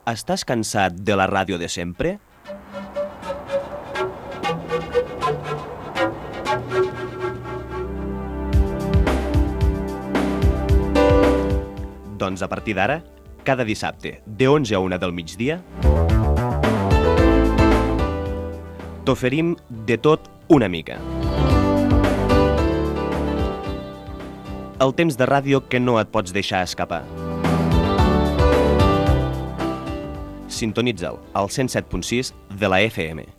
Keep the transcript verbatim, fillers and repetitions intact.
Estàs cansat de la ràdio de sempre? Doncs a partir d'ara, cada dissabte, de onze a una del migdia, t'oferim de tot una mica. El temps de ràdio que no et pots deixar escapar. Sintonitza'l al cent set punt sis de la F M.